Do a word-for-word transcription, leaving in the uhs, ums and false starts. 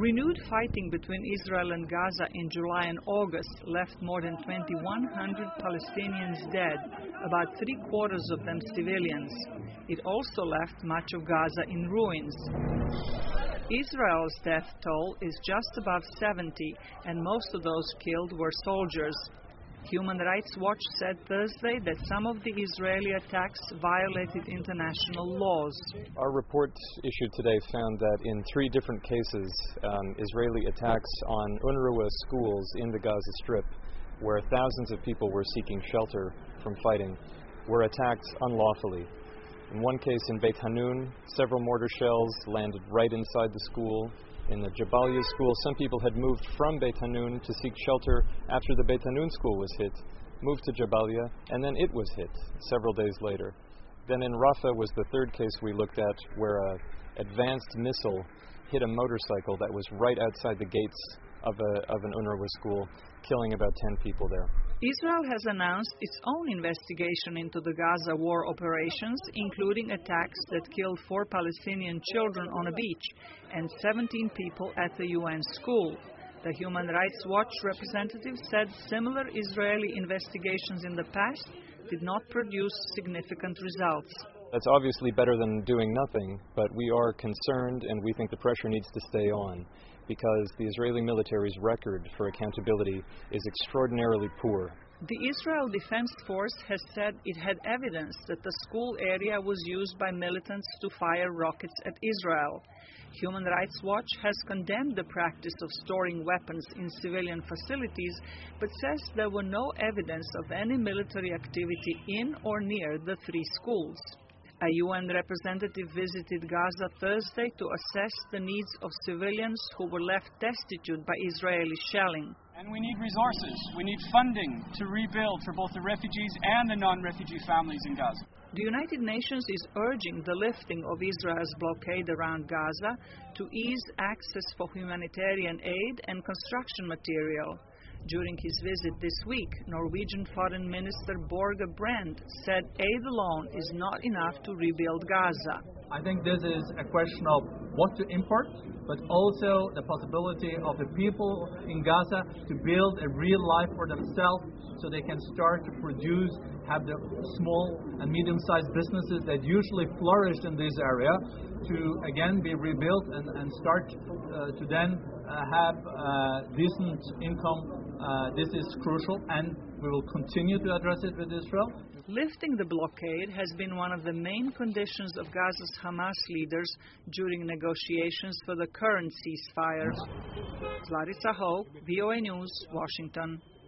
Renewed fighting between Israel and Gaza in July and August left more than twenty-one hundred Palestinians dead, about three quarters of them civilians. It also left much of Gaza in ruins. Israel's death toll is just above seventy, and most of those killed were soldiers. Human Rights Watch said Thursday that some of the Israeli attacks violated international laws. Our report issued today found that in three different cases, um, Israeli attacks on UNRWA schools in the Gaza Strip, where thousands of people were seeking shelter from fighting, were attacked unlawfully. In one case in Beit Hanun, several mortar shells landed right inside the school. In the Jabalia school, some people had moved from Beit Hanun to seek shelter after the Beit Hanun school was hit, moved to Jabalia, and then it was hit several days later. Then in Rafah was the third case we looked at, where an advanced missile hit a motorcycle that was right outside the gates of, a, of an UNRWA school, killing about ten people there. Israel has announced its own investigation into the Gaza war operations, including attacks that killed four Palestinian children on a beach and seventeen people at a U N school. The Human Rights Watch representative said similar Israeli investigations in the past did not produce significant results. That's obviously better than doing nothing, but we are concerned and we think the pressure needs to stay on, because the Israeli military's record for accountability is extraordinarily poor. The Israel Defense Force has said it had evidence that the school area was used by militants to fire rockets at Israel. Human Rights Watch has condemned the practice of storing weapons in civilian facilities, but says there were no evidence of any military activity in or near the three schools. A U N representative visited Gaza Thursday to assess the needs of civilians who were left destitute by Israeli shelling. And we need resources. We need funding to rebuild for both the refugees and the non-refugee families in Gaza. The United Nations is urging the lifting of Israel's blockade around Gaza to ease access for humanitarian aid and construction material. During his visit this week, Norwegian Foreign Minister Børge Brende said aid alone is not enough to rebuild Gaza. I think this is a question of what to import, but also the possibility of the people in Gaza to build a real life for themselves so they can start to produce, have the small and medium-sized businesses that usually flourished in this area to again be rebuilt and, and start uh, to then uh, have uh, decent income. Uh, this is crucial, and we will continue to address it with Israel. Lifting the blockade has been one of the main conditions of Gaza's Hamas leaders during negotiations for the current ceasefire. Larissa Hoke, V O A News, Washington.